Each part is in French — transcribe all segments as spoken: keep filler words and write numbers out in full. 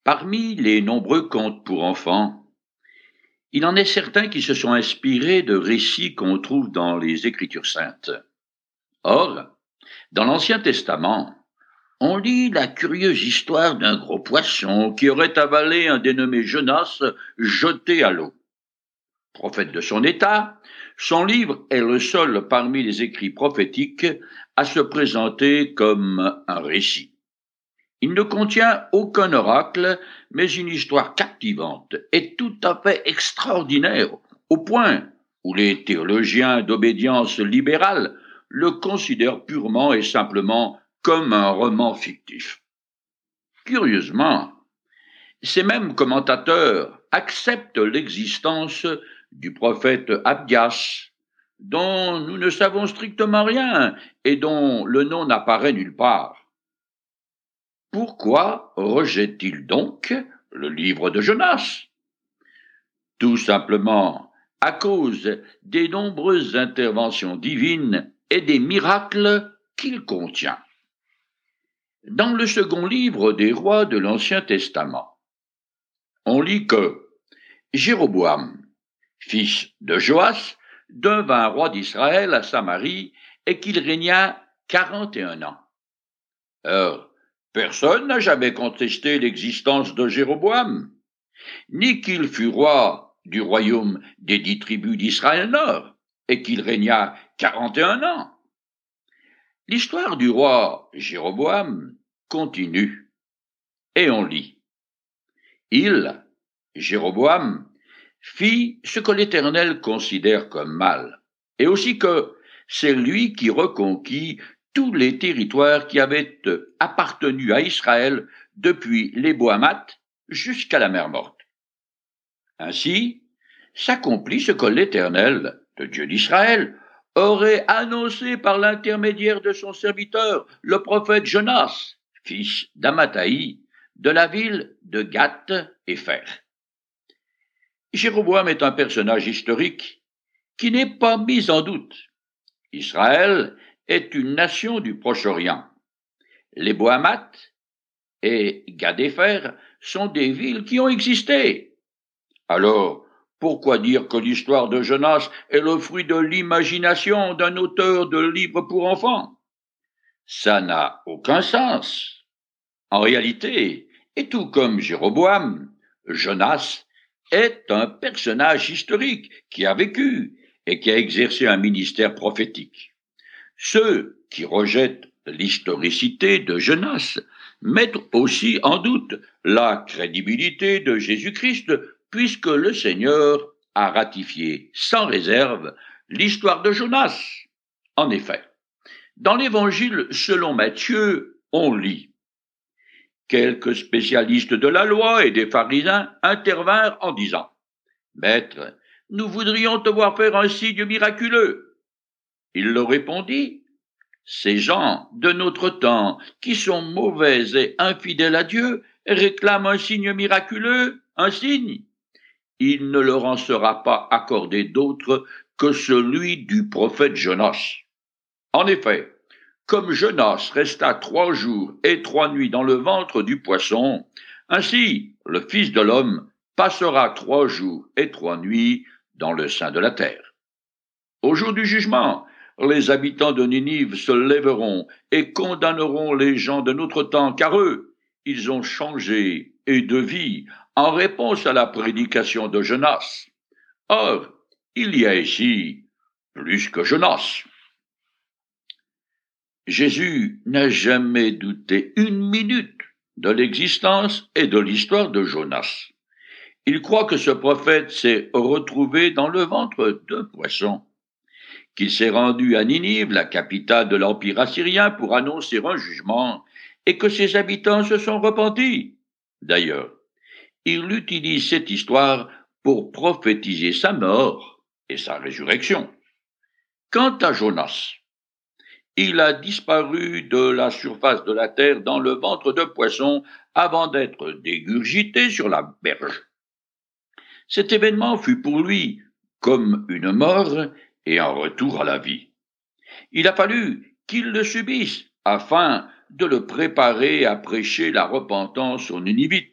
Parmi les nombreux contes pour enfants, il en est certains qui se sont inspirés de récits qu'on trouve dans les Écritures saintes. Or, dans l'Ancien Testament, on lit la curieuse histoire d'un gros poisson qui aurait avalé un dénommé Jonas jeté à l'eau. Prophète de son état, son livre est le seul parmi les écrits prophétiques à se présenter comme un récit. Il ne contient aucun oracle, mais une histoire captivante et tout à fait extraordinaire, au point où les théologiens d'obédience libérale le considèrent purement et simplement comme un roman fictif. Curieusement, ces mêmes commentateurs acceptent l'existence du prophète Abdias, dont nous ne savons strictement rien et dont le nom n'apparaît nulle part. Pourquoi rejette-t-il donc le livre de Jonas? Tout simplement à cause des nombreuses interventions divines et des miracles qu'il contient. Dans le second livre des rois de l'Ancien Testament, on lit que Jéroboam, fils de Joas, devint roi d'Israël à Samarie et qu'il régna quarante et un ans. Or, personne n'a jamais contesté l'existence de Jéroboam, ni qu'il fut roi du royaume des dix tribus d'Israël Nord, et qu'il régna quarante et un ans. L'histoire du roi Jéroboam continue, et on lit. Il, Jéroboam, fit ce que l'Éternel considère comme mal, et aussi que c'est lui qui reconquit tous les territoires qui avaient appartenu à Israël depuis les Boamates jusqu'à la mer Morte. Ainsi, s'accomplit ce que l'Éternel, le Dieu d'Israël, aurait annoncé par l'intermédiaire de son serviteur, le prophète Jonas, fils d'Amathaï, de la ville de Gath-Hépher. Jéroboam est un personnage historique qui n'est pas mis en doute. Israël est une nation du Proche-Orient. Les Boamates et Gath-Hépher sont des villes qui ont existé. Alors, pourquoi dire que l'histoire de Jonas est le fruit de l'imagination d'un auteur de livres pour enfants? Ça n'a aucun sens. En réalité, et tout comme Jéroboam, Jonas est un personnage historique qui a vécu et qui a exercé un ministère prophétique. Ceux qui rejettent l'historicité de Jonas mettent aussi en doute la crédibilité de Jésus-Christ, puisque le Seigneur a ratifié sans réserve l'histoire de Jonas. En effet, dans l'Évangile selon Matthieu, on lit « Quelques spécialistes de la loi et des pharisiens intervinrent en disant « Maître, nous voudrions te voir faire un signe miraculeux. » Il leur répondit « Ces gens de notre temps, qui sont mauvais et infidèles à Dieu, réclament un signe miraculeux, un signe. Il ne leur en sera pas accordé d'autre que celui du prophète Jonas. En effet, comme Jonas resta trois jours et trois nuits dans le ventre du poisson, ainsi le Fils de l'homme passera trois jours et trois nuits dans le sein de la terre. Au jour du jugement, les habitants de Ninive se lèveront et condamneront les gens de notre temps, car eux, ils ont changé et de vie en réponse à la prédication de Jonas. Or, il y a ici plus que Jonas. Jésus n'a jamais douté une minute de l'existence et de l'histoire de Jonas. Il croit que ce prophète s'est retrouvé dans le ventre d'un poisson, qu'il s'est rendu à Ninive, la capitale de l'Empire assyrien, pour annoncer un jugement, et que ses habitants se sont repentis. D'ailleurs, il utilise cette histoire pour prophétiser sa mort et sa résurrection. Quant à Jonas, il a disparu de la surface de la terre dans le ventre de poisson avant d'être dégurgité sur la berge. Cet événement fut pour lui comme une mort et un retour à la vie. Il a fallu qu'il le subisse afin de le préparer à prêcher la repentance aux Ninivites.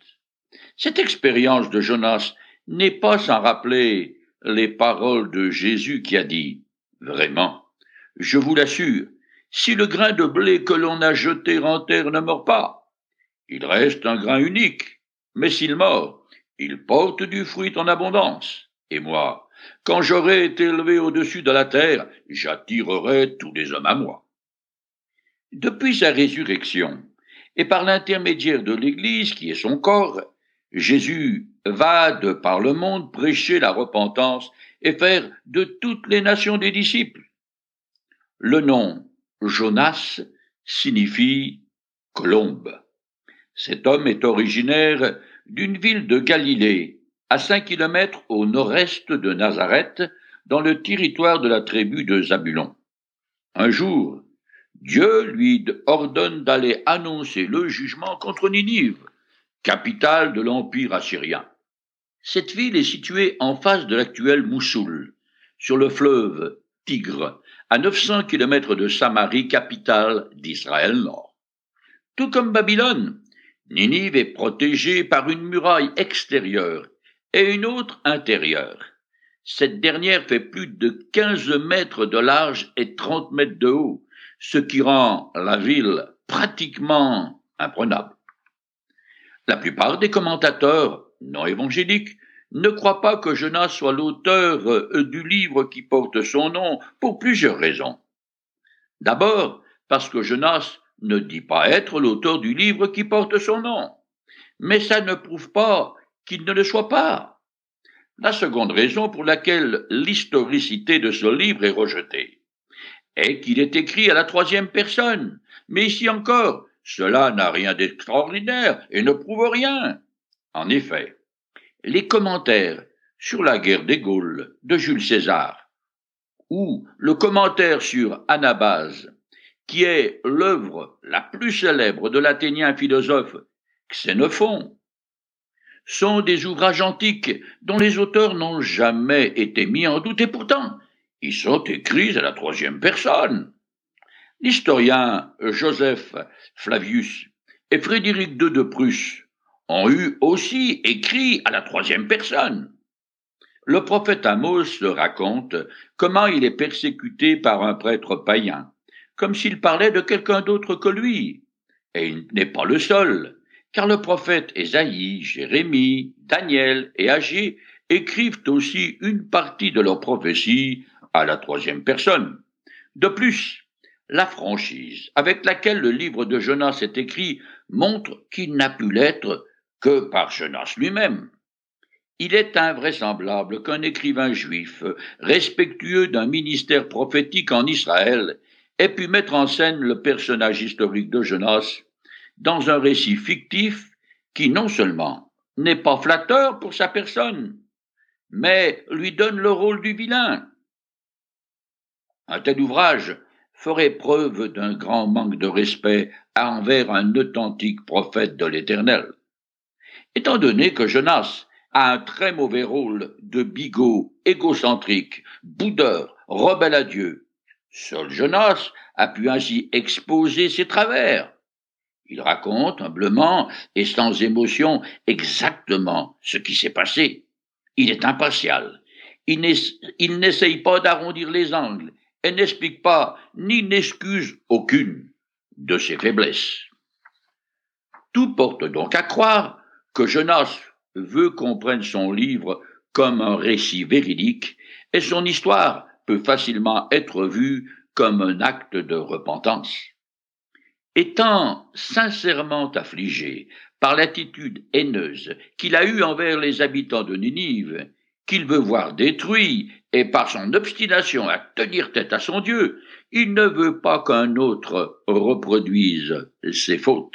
Cette expérience de Jonas n'est pas sans rappeler les paroles de Jésus qui a dit « Vraiment, je vous l'assure, si le grain de blé que l'on a jeté en terre ne meurt pas, il reste un grain unique, mais s'il meurt, il porte du fruit en abondance. Et moi, quand j'aurai été élevé au-dessus de la terre, j'attirerai tous les hommes à moi. » Depuis sa résurrection, et par l'intermédiaire de l'Église qui est son corps, Jésus va de par le monde prêcher la repentance et faire de toutes les nations des disciples. Le nom Jonas signifie colombe. Cet homme est originaire d'une ville de Galilée, à cinq kilomètres au nord-est de Nazareth, dans le territoire de la tribu de Zabulon. Un jour, Dieu lui ordonne d'aller annoncer le jugement contre Ninive, capitale de l'Empire assyrien. Cette ville est située en face de l'actuel Moussoul, sur le fleuve Tigre, à neuf cents kilomètres de Samarie, capitale d'Israël Nord. Tout comme Babylone, Ninive est protégée par une muraille extérieure et une autre intérieure. Cette dernière fait plus de quinze mètres de large et trente mètres de haut, ce qui rend la ville pratiquement imprenable. La plupart des commentateurs non évangéliques ne croient pas que Jonas soit l'auteur du livre qui porte son nom pour plusieurs raisons. D'abord, parce que Jonas ne dit pas être l'auteur du livre qui porte son nom, mais ça ne prouve pas qu'il ne le soit pas. La seconde raison pour laquelle l'historicité de ce livre est rejetée est qu'il est écrit à la troisième personne, mais ici encore, cela n'a rien d'extraordinaire et ne prouve rien. En effet, les commentaires sur la guerre des Gaules de Jules César, ou le commentaire sur Anabase, qui est l'œuvre la plus célèbre de l'athénien philosophe Xénophon, sont des ouvrages antiques dont les auteurs n'ont jamais été mis en doute et pourtant, ils sont écrits à la troisième personne. L'historien Joseph Flavius et Frédéric deux de Prusse ont eu aussi écrit à la troisième personne. Le prophète Amos raconte comment il est persécuté par un prêtre païen, comme s'il parlait de quelqu'un d'autre que lui. Et il n'est pas le seul, car le prophète Ésaïe, Jérémie, Daniel et Agé écrivent aussi une partie de leur prophétie à la troisième personne. De plus, la franchise avec laquelle le livre de Jonas est écrit montre qu'il n'a pu l'être que par Jonas lui-même. Il est invraisemblable qu'un écrivain juif, respectueux d'un ministère prophétique en Israël, ait pu mettre en scène le personnage historique de Jonas dans un récit fictif qui non seulement n'est pas flatteur pour sa personne, mais lui donne le rôle du vilain. Un tel ouvrage ferait preuve d'un grand manque de respect envers un authentique prophète de l'Éternel. Étant donné que Jonas a un très mauvais rôle de bigot, égocentrique, boudeur, rebelle à Dieu, seul Jonas a pu ainsi exposer ses travers. Il raconte humblement et sans émotion exactement ce qui s'est passé. Il est impartial. Il n'essaye pas d'arrondir les angles et n'explique pas ni n'excuse aucune de ses faiblesses. Tout porte donc à croire que Jonas veut qu'on prenne son livre comme un récit véridique et son histoire peut facilement être vue comme un acte de repentance. Étant sincèrement affligé par l'attitude haineuse qu'il a eue envers les habitants de Ninive, qu'il veut voir détruits, et par son obstination à tenir tête à son Dieu, il ne veut pas qu'un autre reproduise ses fautes.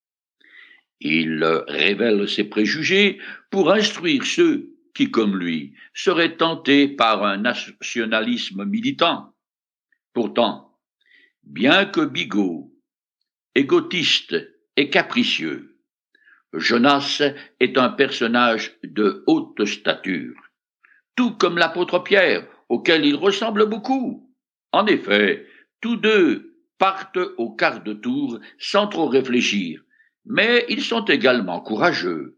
Il révèle ses préjugés pour instruire ceux qui, comme lui, seraient tentés par un nationalisme militant. Pourtant, bien que bigot, égotiste et capricieux, Jonas est un personnage de haute stature, tout comme l'apôtre Pierre, auquel il ressemble beaucoup. En effet, tous deux partent au quart de tour sans trop réfléchir, mais ils sont également courageux,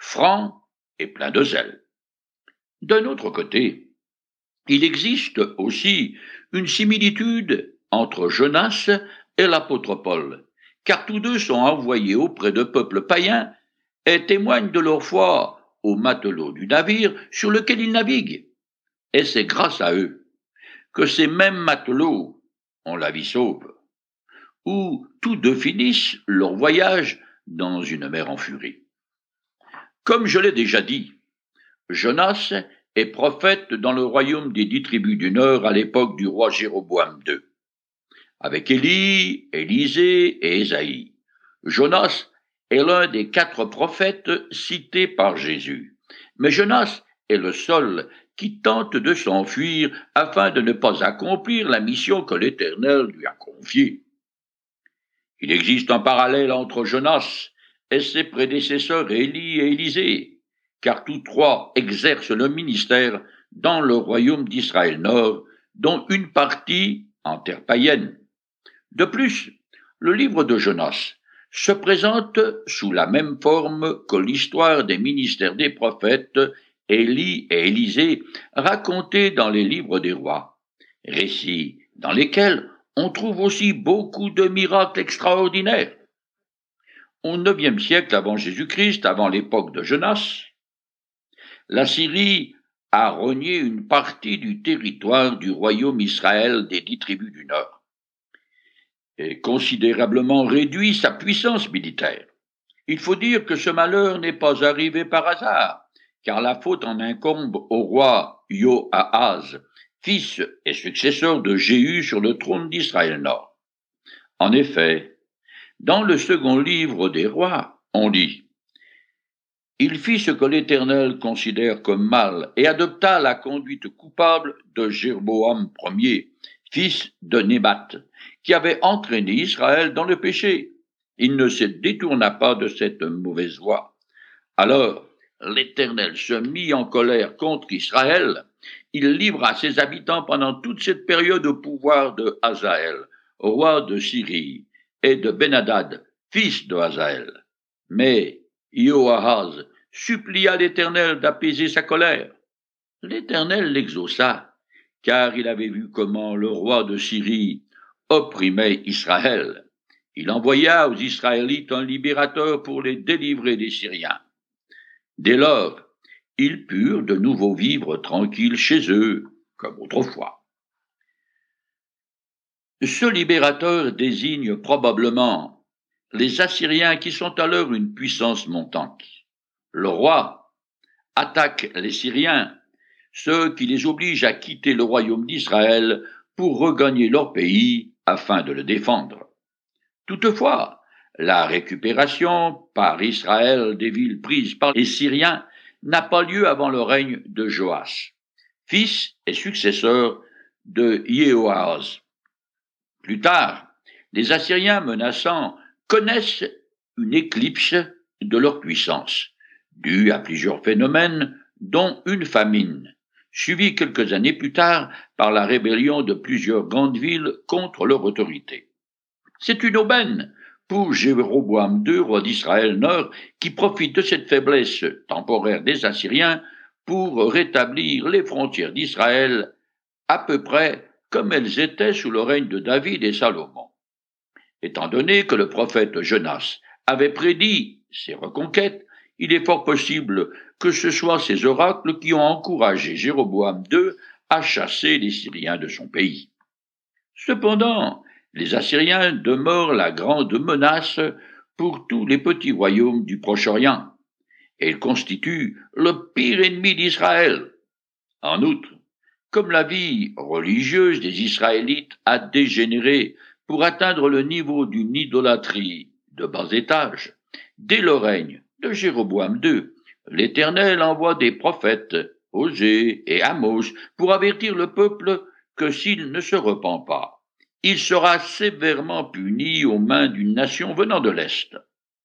franc et plein de zèle. D'un autre côté, il existe aussi une similitude entre Jonas et l'apôtre Paul, car tous deux sont envoyés auprès de peuples païens et témoignent de leur foi aux matelots du navire sur lequel ils naviguent. Et c'est grâce à eux que ces mêmes matelots ont la vie sauve, ou tous deux finissent leur voyage dans une mer en furie. Comme je l'ai déjà dit, Jonas est prophète dans le royaume des dix tribus du Nord à l'époque du roi Jéroboam deux. Avec Élie, Élisée et Ésaïe, Jonas est l'un des quatre prophètes cités par Jésus. Mais Jonas est le seul qui tente de s'enfuir afin de ne pas accomplir la mission que l'Éternel lui a confiée. Il existe un parallèle entre Jonas et ses prédécesseurs Élie et Élisée, car tous trois exercent le ministère dans le royaume d'Israël Nord, dont une partie en terre païenne. De plus, le livre de Jonas se présente sous la même forme que l'histoire des ministères des prophètes Élie et Élisée racontés dans les livres des rois, récits dans lesquels on trouve aussi beaucoup de miracles extraordinaires. Au neuvième siècle avant Jésus-Christ, avant l'époque de Jonas, la Syrie a rogné une partie du territoire du royaume Israël des dix tribus du Nord et considérablement réduit sa puissance militaire. Il faut dire que ce malheur n'est pas arrivé par hasard, car la faute en incombe au roi Joahaz, fils et successeur de Jéhu sur le trône d'Israël Nord. En effet, dans le second livre des rois, on lit « Il fit ce que l'Éternel considère comme mal et adopta la conduite coupable de Jéroboam Ier, fils de Nébat, qui avait entraîné Israël dans le péché. Il ne se détourna pas de cette mauvaise voie. Alors l'Éternel se mit en colère contre Israël. Il livra ses habitants pendant toute cette période au pouvoir de Hazaël, roi de Syrie, et de Ben-Hadad, fils de Hazaël. Mais Joahaz supplia l'Éternel d'apaiser sa colère. L'Éternel l'exauça, car il avait vu comment le roi de Syrie opprimait Israël. Il envoya aux Israélites un libérateur pour les délivrer des Syriens. Dès lors, ils purent de nouveau vivre tranquilles chez eux, comme autrefois. Ce libérateur désigne probablement les Assyriens qui sont alors une puissance montante. Le roi attaque les Syriens, ce qui les oblige à quitter le royaume d'Israël pour regagner leur pays afin de le défendre. Toutefois, la récupération par Israël des villes prises par les Syriens n'a pas lieu avant le règne de Joas, fils et successeur de Jéhoahaz. Plus tard, les Assyriens menaçants connaissent une éclipse de leur puissance, due à plusieurs phénomènes, dont une famine, suivie quelques années plus tard par la rébellion de plusieurs grandes villes contre leur autorité. C'est une aubaine pour Jéroboam deux, roi d'Israël Nord, qui profite de cette faiblesse temporaire des Assyriens pour rétablir les frontières d'Israël à peu près comme elles étaient sous le règne de David et Salomon. Étant donné que le prophète Jonas avait prédit ces reconquêtes, il est fort possible que ce soit ces oracles qui ont encouragé Jéroboam deux à chasser les Syriens de son pays. Cependant, les Assyriens demeurent la grande menace pour tous les petits royaumes du Proche-Orient, et ils constituent le pire ennemi d'Israël. En outre, comme la vie religieuse des Israélites a dégénéré pour atteindre le niveau d'une idolâtrie de bas étage, dès le règne de Jéroboam deux, l'Éternel envoie des prophètes, Osée et Amos, pour avertir le peuple que s'il ne se repent pas, il sera sévèrement puni aux mains d'une nation venant de l'Est.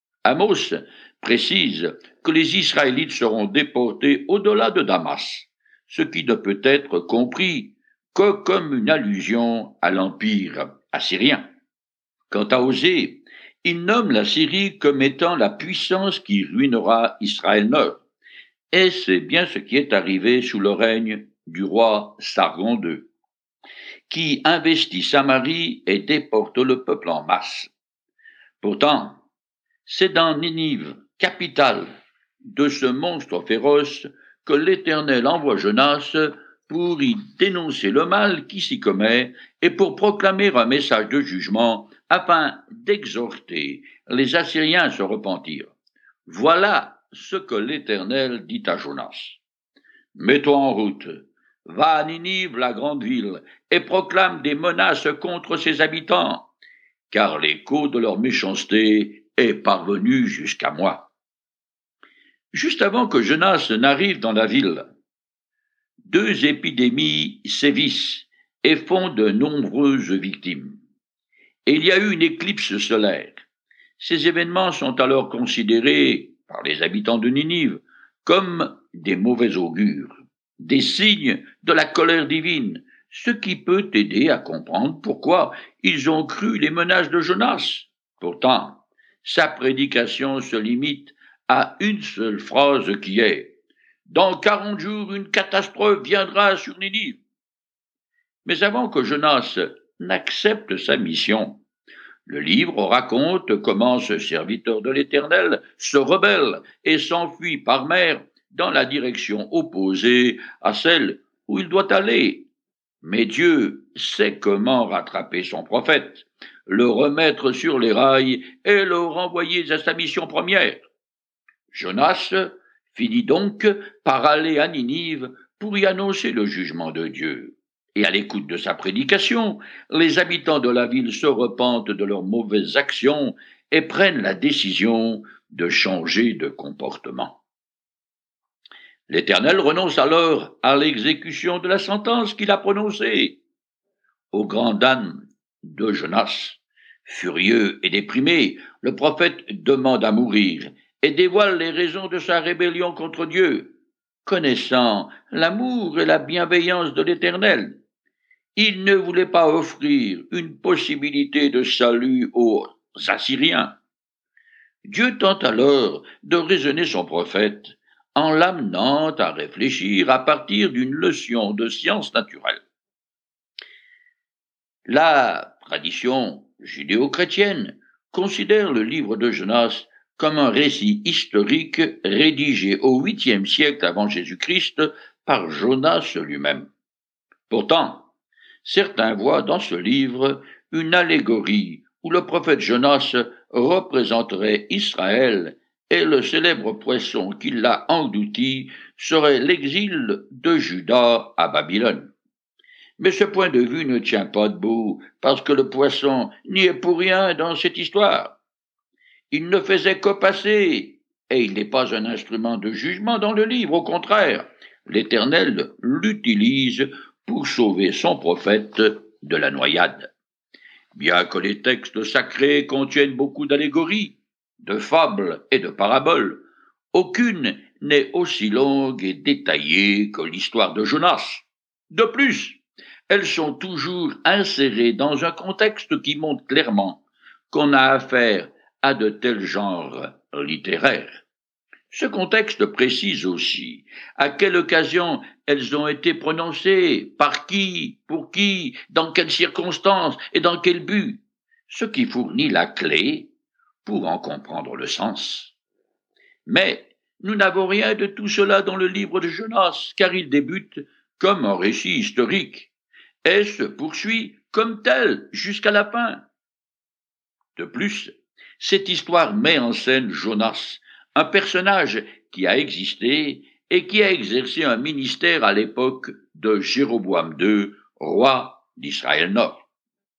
Amos précise que les Israélites seront déportés au-delà de Damas, ce qui ne peut être compris que comme une allusion à l'empire assyrien. Quant à Osée, Il nomme la Syrie comme étant la puissance qui ruinera Israël Nord. Et c'est bien ce qui est arrivé sous le règne du roi Sargon deux, qui investit Samarie et déporte le peuple en masse. Pourtant, c'est dans Ninive, capitale de ce monstre féroce, que l'Éternel envoie Jonas pour y dénoncer le mal qui s'y commet et pour proclamer un message de jugement afin d'exhorter les Assyriens à se repentir. Voilà ce que l'Éternel dit à Jonas. Mets-toi en route, va à Ninive, la grande ville, et proclame des menaces contre ses habitants, car l'écho de leur méchanceté est parvenu jusqu'à moi. Juste avant que Jonas n'arrive dans la ville, deux épidémies sévissent et font de nombreuses victimes. Et il y a eu une éclipse solaire. Ces événements sont alors considérés par les habitants de Ninive comme des mauvais augures, des signes de la colère divine, ce qui peut aider à comprendre pourquoi ils ont cru les menaces de Jonas. Pourtant, sa prédication se limite à une seule phrase qui est « Dans quarante jours, une catastrophe viendra sur Ninive ». Mais avant que Jonas n'accepte sa mission, le livre raconte comment ce serviteur de l'Éternel se rebelle et s'enfuit par mer dans la direction opposée à celle où il doit aller. Mais Dieu sait comment rattraper son prophète, le remettre sur les rails et le renvoyer à sa mission première. Jonas finit donc par aller à Ninive pour y annoncer le jugement de Dieu. Et à l'écoute de sa prédication, les habitants de la ville se repentent de leurs mauvaises actions et prennent la décision de changer de comportement. L'Éternel renonce alors à l'exécution de la sentence qu'il a prononcée. Au grand âne de Jonas, furieux et déprimé, le prophète demande à mourir et dévoile les raisons de sa rébellion contre Dieu. Connaissant l'amour et la bienveillance de l'Éternel, il ne voulait pas offrir une possibilité de salut aux Assyriens. Dieu tente alors de raisonner son prophète en l'amenant à réfléchir à partir d'une leçon de science naturelle. La tradition judéo-chrétienne considère le livre de Jonas comme un récit historique rédigé au huitième siècle avant Jésus-Christ par Jonas lui-même. Pourtant, certains voient dans ce livre une allégorie où le prophète Jonas représenterait Israël et le célèbre poisson qui l'a englouti serait l'exil de Juda à Babylone. Mais ce point de vue ne tient pas debout parce que le poisson n'y est pour rien dans cette histoire. Il ne faisait que passer et il n'est pas un instrument de jugement dans le livre, au contraire, l'Éternel l'utilise pour sauver son prophète de la noyade. Bien que les textes sacrés contiennent beaucoup d'allégories, de fables et de paraboles, aucune n'est aussi longue et détaillée que l'histoire de Jonas. De plus, elles sont toujours insérées dans un contexte qui montre clairement qu'on a affaire à de tels genres littéraires. Ce contexte précise aussi à quelle occasion elles ont été prononcées, par qui, pour qui, dans quelles circonstances et dans quel but, ce qui fournit la clé pour en comprendre le sens. Mais nous n'avons rien de tout cela dans le livre de Jonas, car il débute comme un récit historique et se poursuit comme tel jusqu'à la fin. De plus, cette histoire met en scène Jonas, un personnage qui a existé et qui a exercé un ministère à l'époque de Jéroboam deux, roi d'Israël Nord.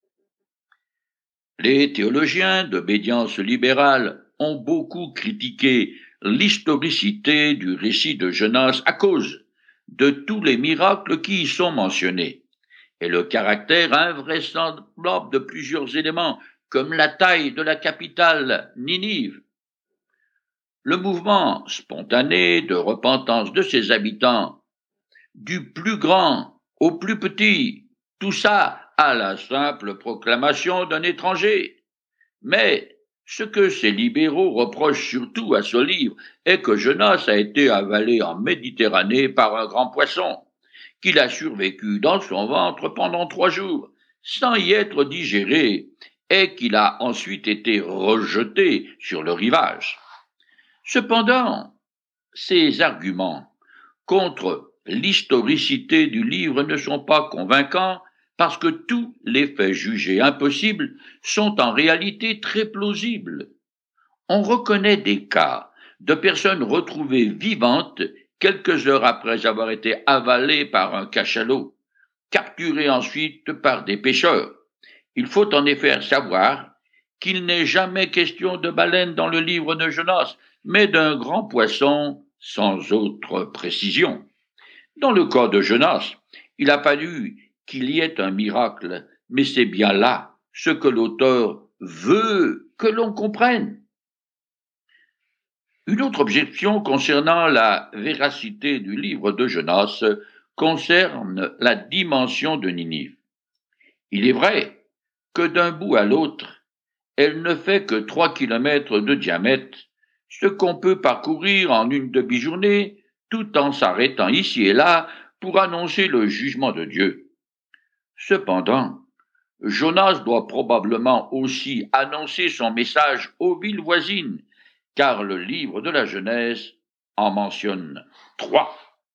Les théologiens d'obédience libérale ont beaucoup critiqué l'historicité du récit de Jonas à cause de tous les miracles qui y sont mentionnés et le caractère invraisemblable de plusieurs éléments comme la taille de la capitale Ninive, le mouvement spontané de repentance de ses habitants, du plus grand au plus petit, tout ça à la simple proclamation d'un étranger. Mais Ce que ces libéraux reprochent surtout à ce livre est que Jonas a été avalé en Méditerranée par un grand poisson, qu'il a survécu dans son ventre pendant trois jours, sans y être digéré, et qu'il a ensuite été rejeté sur le rivage. Cependant, ces arguments contre l'historicité du livre ne sont pas convaincants parce que tous les faits jugés impossibles sont en réalité très plausibles. On reconnaît des cas de personnes retrouvées vivantes quelques heures après avoir été avalées par un cachalot, capturées ensuite par des pêcheurs. Il faut en effet savoir qu'il n'est jamais question de baleine dans le livre de Jonas, mais d'un grand poisson sans autre précision. Dans le cas de Jonas, il a fallu qu'il y ait un miracle, mais c'est bien là ce que l'auteur veut que l'on comprenne. Une autre objection concernant la véracité du livre de Jonas concerne la dimension de Ninive. Il est vrai que d'un bout à l'autre, elle ne fait que trois kilomètres de diamètre, ce qu'on peut parcourir en une demi-journée, tout en s'arrêtant ici et là pour annoncer le jugement de Dieu. Cependant, Jonas doit probablement aussi annoncer son message aux villes voisines, car le livre de la Genèse en mentionne trois.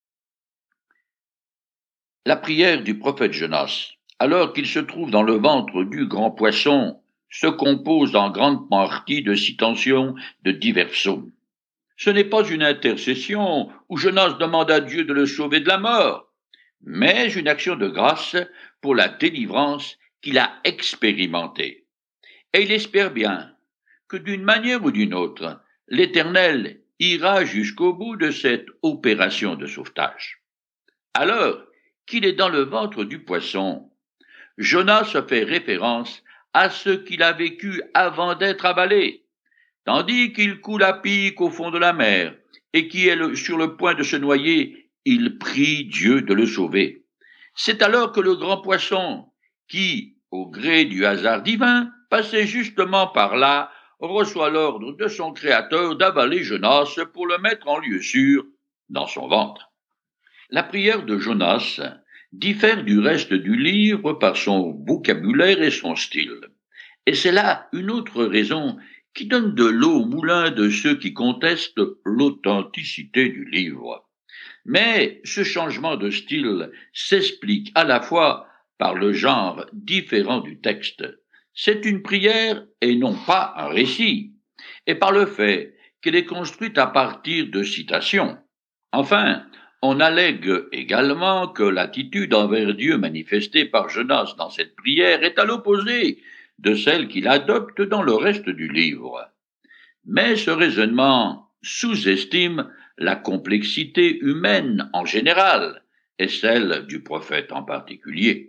La prière du prophète Jonas, alors qu'il se trouve dans le ventre du grand poisson, se compose en grande partie de citations de divers psaumes. Ce n'est pas une intercession où Jonas demande à Dieu de le sauver de la mort, mais une action de grâce pour la délivrance qu'il a expérimentée. Et il espère bien que d'une manière ou d'une autre, l'Éternel ira jusqu'au bout de cette opération de sauvetage. Alors qu'il est dans le ventre du poisson, Jonas fait référence à ce qu'il a vécu avant d'être avalé, tandis qu'il coule à pic au fond de la mer et qui est sur le point de se noyer, il prie Dieu de le sauver. C'est alors que le grand poisson, qui, au gré du hasard divin, passait justement par là, reçoit l'ordre de son Créateur d'avaler Jonas pour le mettre en lieu sûr dans son ventre. La prière de Jonas diffère du reste du livre par son vocabulaire et son style. Et c'est là une autre raison qui donne de l'eau au moulin de ceux qui contestent l'authenticité du livre. Mais ce changement de style s'explique à la fois par le genre différent du texte. C'est une prière et non pas un récit, et par le fait qu'elle est construite à partir de citations. Enfin, on allègue également que l'attitude envers Dieu manifestée par Jonas dans cette prière est à l'opposé de celle qu'il adopte dans le reste du livre. Mais ce raisonnement sous-estime la complexité humaine en général et celle du prophète en particulier.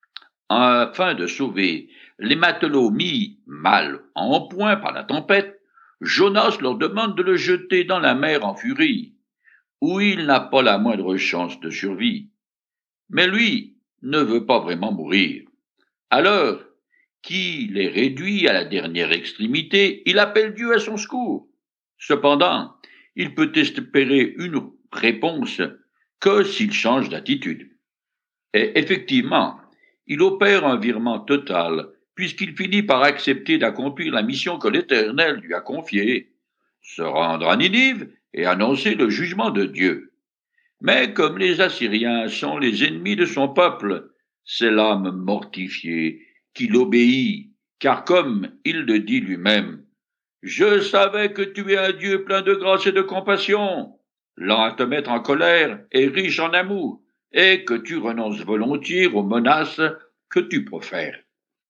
Afin de sauver les matelots mis mal en point par la tempête, Jonas leur demande de le jeter dans la mer en furie, où il n'a pas la moindre chance de survie. Mais lui ne veut pas vraiment mourir. Alors qu'il est réduit à la dernière extrémité, il appelle Dieu à son secours. Cependant, il peut espérer une réponse que s'il change d'attitude. Et effectivement, il opère un virement total, puisqu'il finit par accepter d'accomplir la mission que l'Éternel lui a confiée, se rendre à Ninive et annoncer le jugement de Dieu. Mais comme les Assyriens sont les ennemis de son peuple, c'est l'âme mortifiée qu'il obéit, car comme il le dit lui-même, « Je savais que tu es un Dieu plein de grâce et de compassion, lent à te mettre en colère et riche en amour, et que tu renonces volontiers aux menaces que tu profères. »